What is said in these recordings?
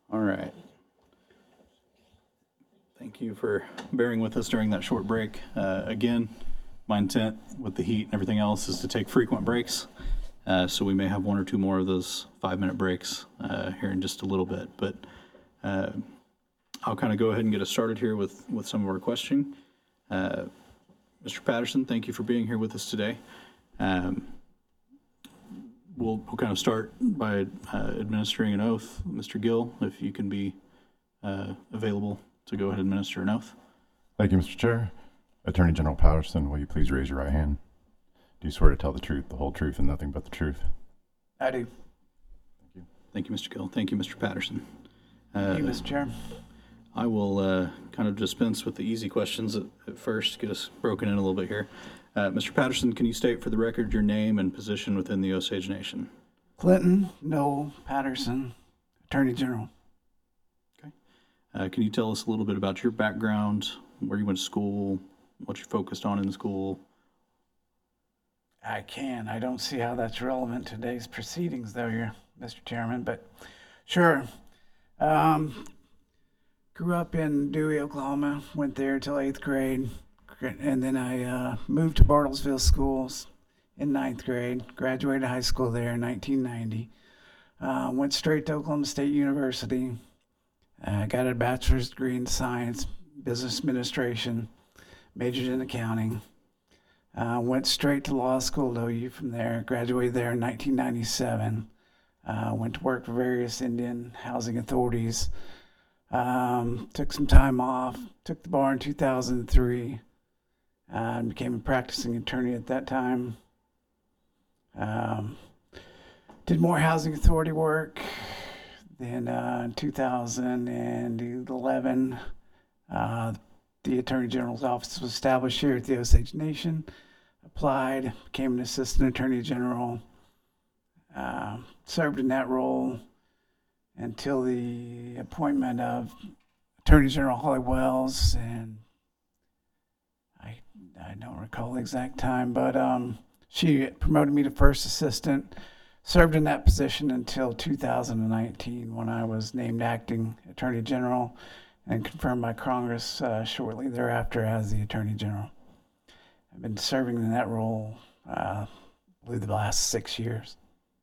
All right. Thank you for bearing with us during that short break. Again, my intent with the heat and everything else is to take frequent breaks. So we may have one or two more of those 5-minute breaks here in just a little bit. But I'll kind of go ahead and get us started here with some of our questioning. Mr. Patterson, thank you for being here with us today. We'll kind of start by administering an oath. Mr. Gill, if you can be available to go ahead and administer an oath. Thank you, Mr. Chair. Attorney General Patterson, will you please raise your right hand? Do you swear to tell the truth, the whole truth, and nothing but the truth? I do. Thank you. Thank you, Mr. Gill. Thank you, Mr. Patterson. Thank you, Mr. Chair. I will kind of dispense with the easy questions at first, get us broken in a little bit here. Mr. Patterson, can you state for the record your name and position within the Osage Nation? Clinton Noel Patterson, Attorney General. Can you tell us a little bit about your background, where you went to school, what you focused on in school? I can. I don't see how that's relevant to today's proceedings, though, Mr. Chairman, but sure. Grew up in Dewey, Oklahoma, went there till 8th grade, and then I moved to Bartlesville Schools in 9th grade, graduated high school there in 1990, went straight to Oklahoma State University, got a bachelor's degree in science, business administration, majored in accounting, went straight to law school at OU from there, graduated there in 1997, went to work for various Indian housing authorities, took some time off, took the bar in 2003, became a practicing attorney at that time. Did more housing authority work. Then in 2011, the Attorney General's office was established here at the Osage Nation. Applied, became an assistant attorney general, served in that role until the appointment of Attorney General Holly Wells, and I don't recall the exact time, but she promoted me to first assistant. Served in that position until 2019 when I was named acting Attorney General and confirmed by Congress shortly thereafter as the Attorney General. I've been serving in that role, I believe, the last 6 years.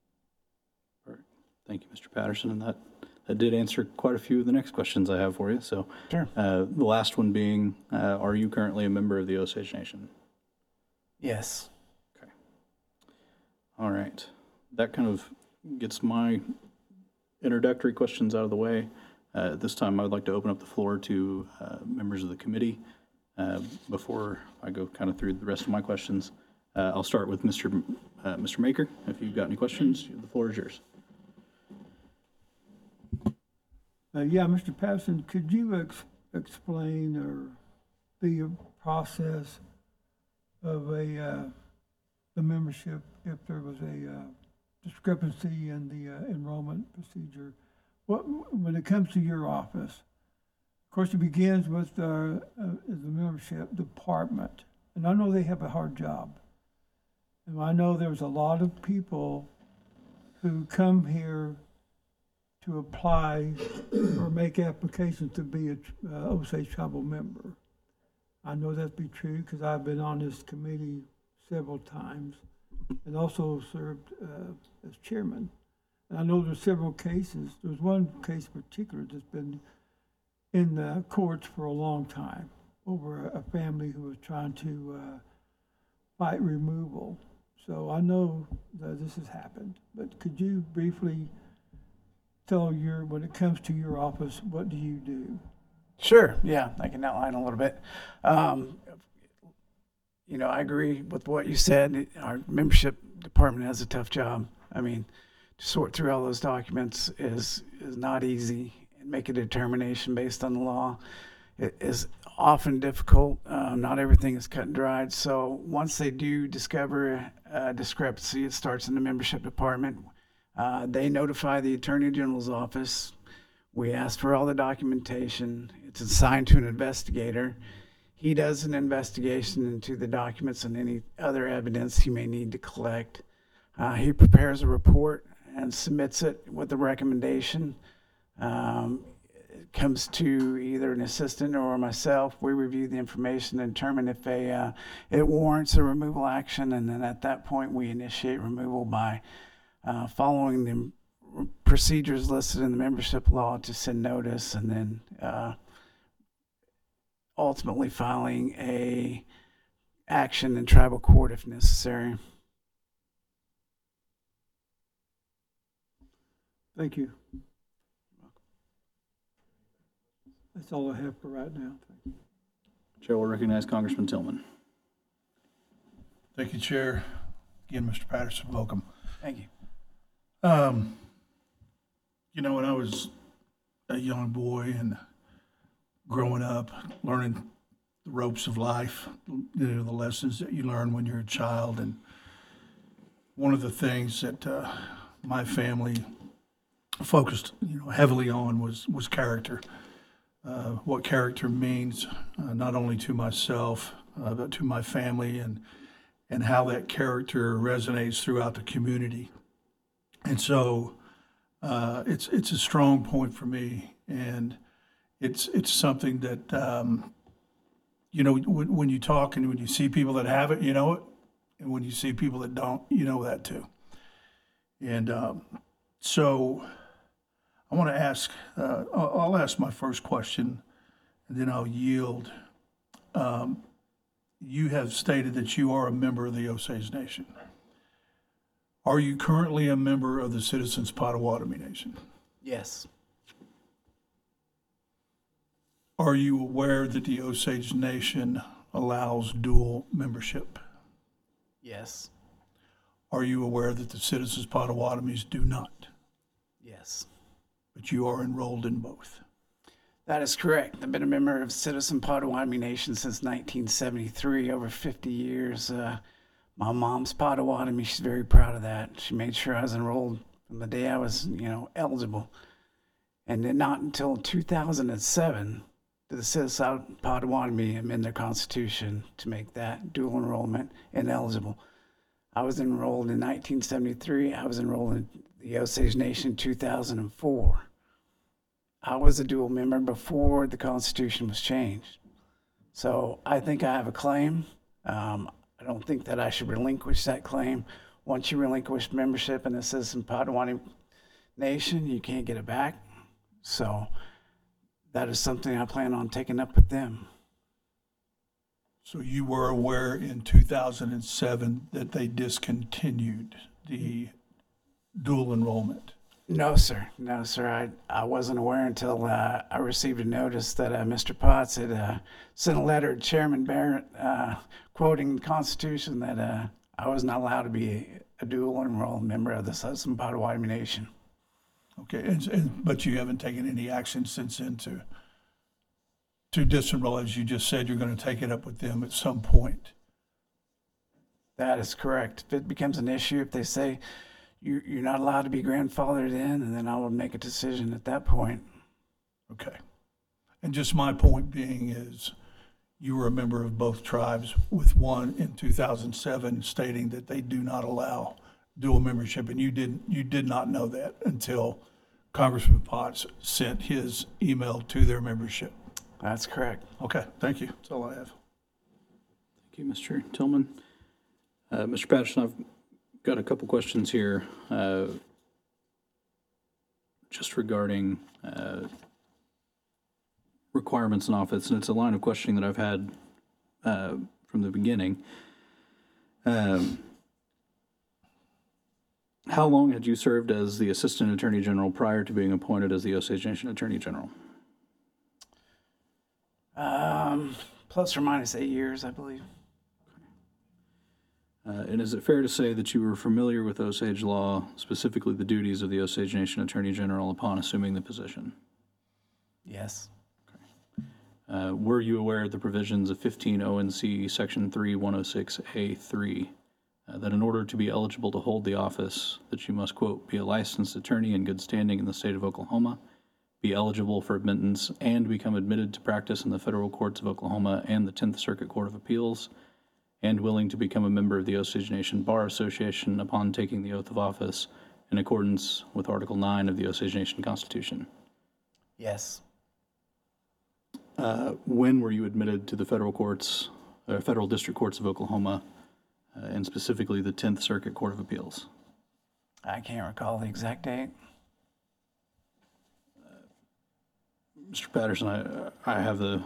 Thank you, Mr. Patterson, and that did answer quite a few of the next questions I have for you. So, Sure. The last one being, are you currently a member of the Osage Nation? Yes. Okay. All right. That kind of gets my introductory questions out of the way. At this time, I would like to open up the floor to members of the committee before I go kind of through the rest of my questions. I'll start with Mr. Maker. If you've got any questions, the floor is yours. Yeah, Mr. Patterson, could you explain the process of the membership if there was a discrepancy in the enrollment procedure? When it comes to your office, of course, it begins with the membership department, and I know they have a hard job. And I know there's a lot of people who come here to apply or make applications to be a Osage Tribal member. I know that to be true because I've been on this committee several times and also served as chairman. And I know there's several cases. There's one case in particular that's been in the courts for a long time over a family who was trying to fight removal. So I know that this has happened, but could you briefly tell when it comes to your office, what do you do? Sure. Yeah, I can outline a little bit. I agree with what you said. Our membership department has a tough job. I mean, to sort through all those documents is not easy, and make a determination based on the law it is often difficult. Not everything is cut and dried. So once they do discover a discrepancy, it starts in the membership department. They notify the Attorney General's office. We ask for all the documentation. It's assigned to an investigator. He does an investigation into the documents and any other evidence he may need to collect. He prepares a report and submits it with a recommendation. It comes to either an assistant or myself. We review the information and determine if it warrants a removal action, and then at that point we initiate removal by following the procedures listed in the membership law to send notice, and then ultimately filing a action in tribal court if necessary. Thank you. That's all I have for right now. Thank you. Chair will recognize Congressman Tillman. Thank you, Chair. Again, Mr. Patterson, welcome. Thank you. You know, when I was a young boy and growing up, learning the ropes of life, you know, the lessons that you learn when you're a child, and one of the things that my family focused, heavily on was character. What character means, not only to myself, but to my family, and how that character resonates throughout the community. And so it's a strong point for me, and it's something that when you talk and when you see people that have it, you know it, and when you see people that don't, you know that too. And so I want to ask, I'll ask my first question, and then I'll yield. You have stated that you are a member of the Osage Nation. Are you currently a member of the Citizens Potawatomi Nation? Yes. Are you aware that the Osage Nation allows dual membership? Yes. Are you aware that the Citizens Potawatomis do not? Yes. But you are enrolled in both. That is correct. I've been a member of Citizen Potawatomi Nation since 1973, over 50 years. My mom's Potawatomi. She's very proud of that. She made sure I was enrolled from the day I was, eligible. And then not until 2007 did the Citizen Potawatomi amend their constitution to make that dual enrollment ineligible. I was enrolled in 1973. I was enrolled in the Osage Nation in 2004. I was a dual member before the Constitution was changed. So I think I have a claim. I don't think that I should relinquish that claim. Once you relinquish membership in the Citizen Potawatomi Nation, you can't get it back. So that is something I plan on taking up with them. So you were aware in 2007 that they discontinued the dual enrollment? No, sir. No, sir. I wasn't aware until I received a notice that Mr. Potts had sent a letter to Chairman Barrett quoting the Constitution that I was not allowed to be a dual enrolled member of the Citizen Potawatomi Nation. Okay, but you haven't taken any action since then to disenroll, as you just said, you're going to take it up with them at some point. That is correct. If it becomes an issue, if they say you're not allowed to be grandfathered in, and then I will make a decision at that point. Okay. And just my point being is you were a member of both tribes, with one in 2007 stating that they do not allow dual membership, and you did not know that until Congressman Potts sent his email to their membership. That's correct. Okay, thank you. That's all I have. Thank you, Mr. Tillman. Mr. Patterson, I've got a couple questions here just regarding requirements in office, and it's a line of questioning that I've had from the beginning. How long had you served as the Assistant Attorney General prior to being appointed as the Osage Nation Attorney General? Plus or minus 8 years, I believe. And is it fair to say that you were familiar with Osage law, specifically the duties of the Osage Nation Attorney General upon assuming the position? Yes. Were you aware of the provisions of 15 ONC Section 3106A3 that in order to be eligible to hold the office, that you must, quote, be a licensed attorney in good standing in the state of Oklahoma, be eligible for admittance, and become admitted to practice in the federal courts of Oklahoma and the 10th Circuit Court of Appeals, and willing to become a member of the Osage Nation Bar Association upon taking the oath of office in accordance with Article 9 of the Osage Nation Constitution? Yes. When were you admitted to the federal courts, federal district courts of Oklahoma, and specifically the 10th Circuit Court of Appeals? I can't recall the exact date. Mr. Patterson, I have the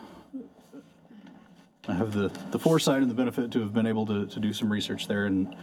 foresight and the benefit to have been able to do some research there, and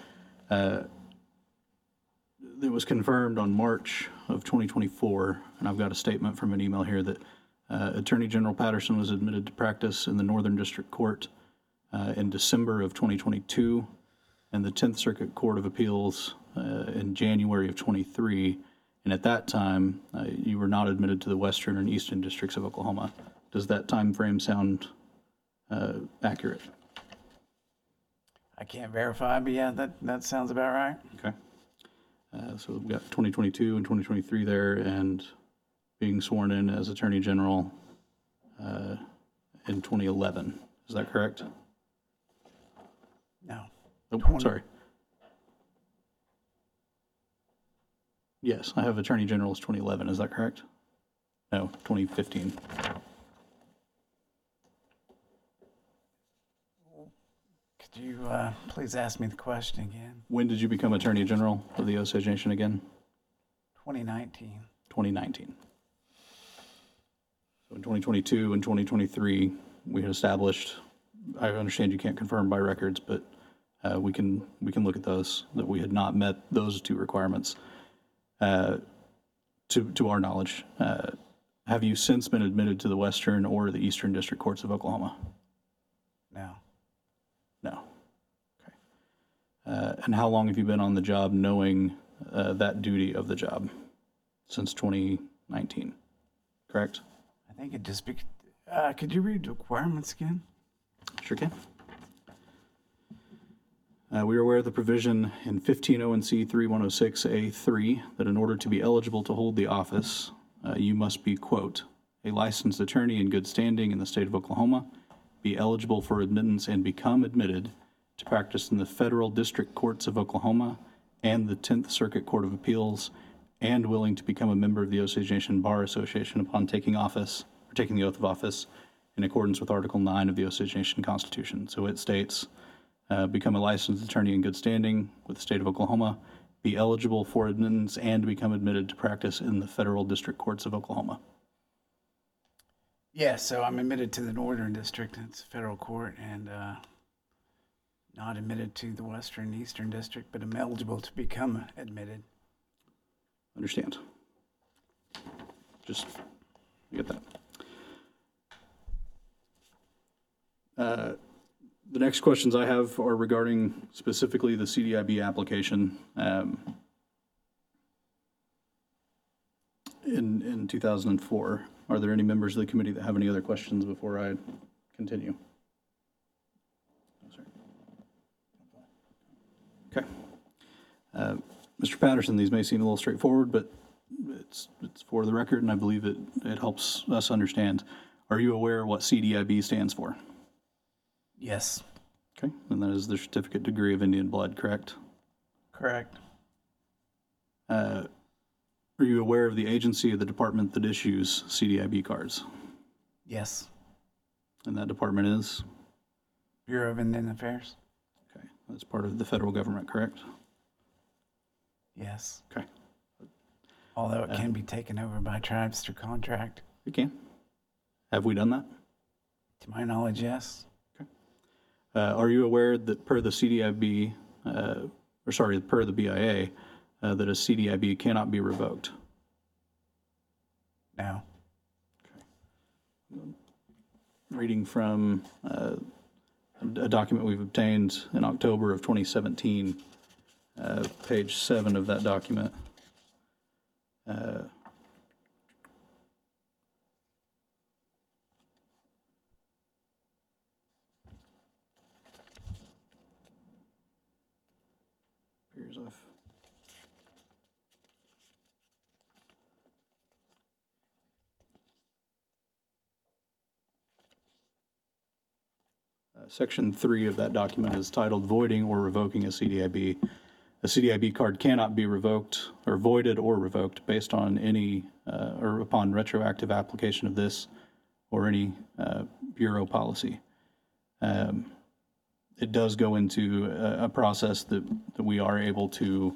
it was confirmed on March of 2024, and I've got a statement from an email here that Attorney General Patterson was admitted to practice in the Northern District Court in December of 2022, and the 10th Circuit Court of Appeals in January of 23. And at that time, you were not admitted to the Western and Eastern Districts of Oklahoma. Does that time frame sound accurate? I can't verify, but yeah, that sounds about right. Okay. So we've got 2022 and 2023 there, and being sworn in as Attorney General in 2011. Is that correct? No. Oh, sorry. Yes, I have Attorney General as 2011. Is that correct? No, 2015. Could you please ask me the question again? When did you become Attorney General of the Osage Nation again? 2019. 2019. So in 2022 and 2023, we had established, I understand you can't confirm by records, but we can look at those, that we had not met those two requirements to our knowledge. Have you since been admitted to the Western or the Eastern District Courts of Oklahoma? No. No. Okay. And how long have you been on the job knowing that duty of the job? Since 2019, correct? I think it just could you read the requirements again? Sure can. We are aware of the provision in 15 ONC 3106A3 that in order to be eligible to hold the office, you must be, quote, a licensed attorney in good standing in the state of Oklahoma, be eligible for admittance and become admitted to practice in the federal district courts of Oklahoma and the 10th Circuit Court of Appeals, and willing to become a member of the Osage Nation Bar Association upon taking office, or taking the oath of office in accordance with Article 9 of the Osage Nation Constitution. So it states, become a licensed attorney in good standing with the state of Oklahoma, be eligible for admittance and become admitted to practice in the federal district courts of Oklahoma. Yeah, so I'm admitted to the Northern District, it's a federal court, and not admitted to the Western and Eastern District, but I'm eligible to become admitted. Understand? Just get that. The next questions I have are regarding specifically the CDIB application. In 2004. Are there any members of the committee that have any other questions before I continue? Okay. Mr. Patterson, these may seem a little straightforward, but it's for the record, and I believe it helps us understand. Are you aware what CDIB stands for? Yes. Okay, and that is the Certificate Degree of Indian Blood, correct? Correct. Are you aware of the agency of the department that issues CDIB cards? Yes. And that department is? Bureau of Indian Affairs? Okay, that's part of the federal government, correct? Yes. Okay. Although it can be taken over by tribes through contract. You can. Have we done that? To my knowledge, yes. Are you aware that per the CDIB, per the BIA, that a CDIB cannot be revoked? No. Reading from a document we've obtained in October of 2017, page 7 of that document. Appears off. Section 3 of that document is titled Voiding or Revoking a CDIB. A CDIB card cannot be revoked or voided or revoked based on any or upon retroactive application of this or any bureau policy. It does go into a process that we are able to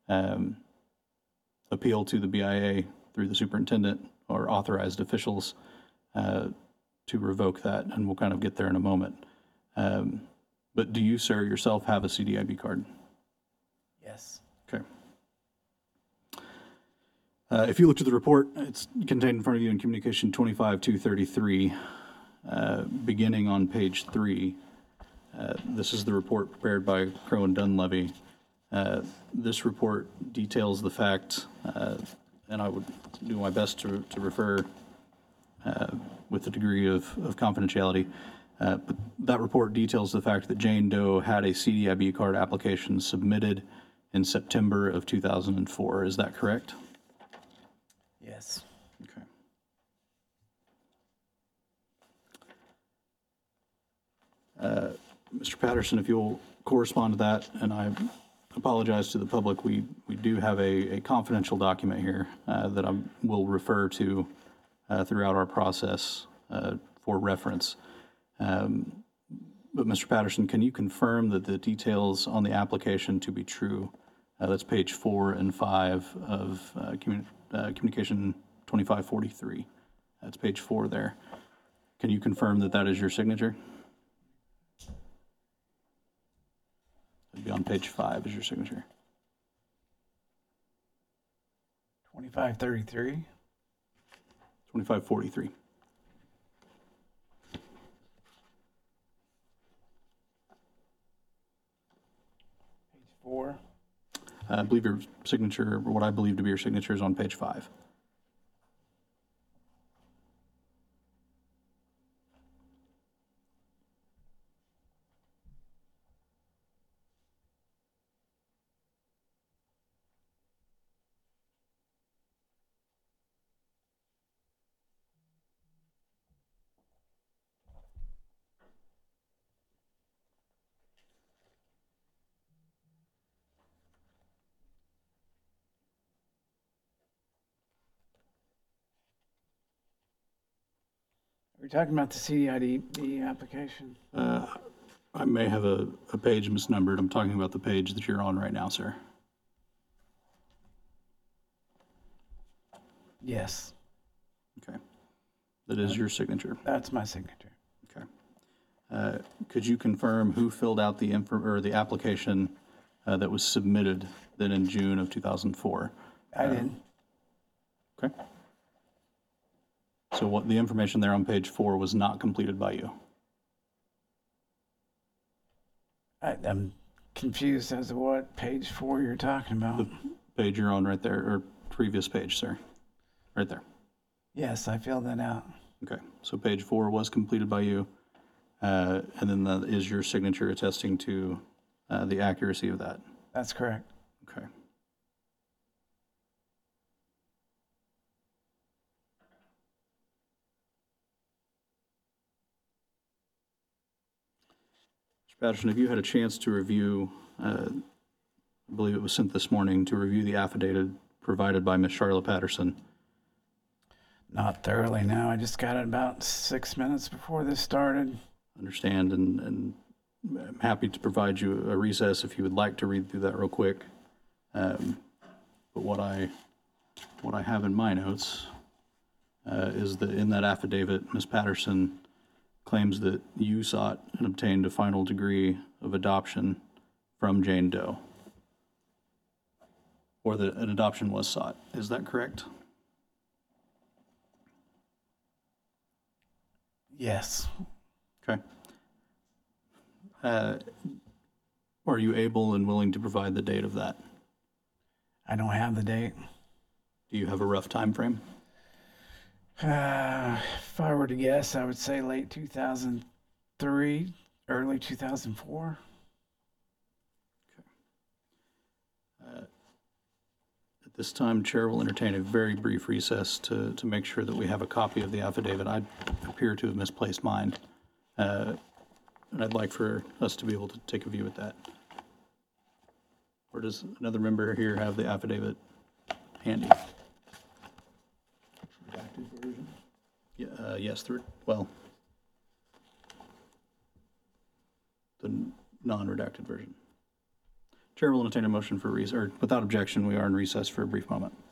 appeal to the BIA through the superintendent or authorized officials to revoke that, and we'll kind of get there in a moment. But do you, sir, yourself have a CDIB card? Yes. Okay. If you look at the report, it's contained in front of you in Communication 25-233, beginning on page 3. This is the report prepared by Crow and Dunleavy. This report details the fact, and I would do my best to refer with a degree of confidentiality, but that report details the fact that Jane Doe had a CDIB card application submitted in September of 2004. Is that correct? Yes. Okay. Mr. Patterson, if you'll correspond to that, and I apologize to the public, we do have a confidential document here that I will refer to throughout our process for reference. But Mr. Patterson, can you confirm that the details on the application to be true? That's page 4 and 5 of Communication 2543. That's page 4 there. Can you confirm that that is your signature? It'd be on page 5 is your signature. 2533. 2543. Page 4. I believe your signature, or what I believe to be your signature, is on page 5. Are we talking about the CDID application? I may have a page misnumbered. I'm talking about the page that you're on right now, sir. Yes, Okay. That is your signature. that's my signature. Okay. Could you confirm who filled out the the application that was submitted then in June of 2004? I did. Okay. So what the information there on page 4 was not completed by you? I'm confused as to what page 4 you're talking about. Page you're on right there, or previous page, sir. Right there. Yes, I filled that out. Okay. So page 4 was completed by you. And then that is your signature attesting to the accuracy of that. That's correct. Okay. Mr. Patterson, have you had a chance to review, I believe it was sent this morning, to review the affidavit provided by Ms. Charlotte Patterson? Not thoroughly, no. I just got it about 6 minutes before this started. Understand, and I'm happy to provide you a recess if you would like to read through that real quick. But what I have in my notes is that in that affidavit, Ms. Patterson claims that you sought and obtained a final degree of adoption from Jane Doe, or that an adoption was sought. Is that correct? Yes. Okay. Are you able and willing to provide the date of that? I don't have the date. Do you have a rough time frame? If I were to guess, I would say late 2003, early 2004. At this time, Chair will entertain a very brief recess to make sure that we have a copy of the affidavit. I appear to have misplaced mine, and I'd like for us to be able to take a view at that. Or does another member here have the affidavit handy? Yeah, yes, well, the non-redacted version. Chair will entertain a motion for or without objection, we are in recess for a brief moment.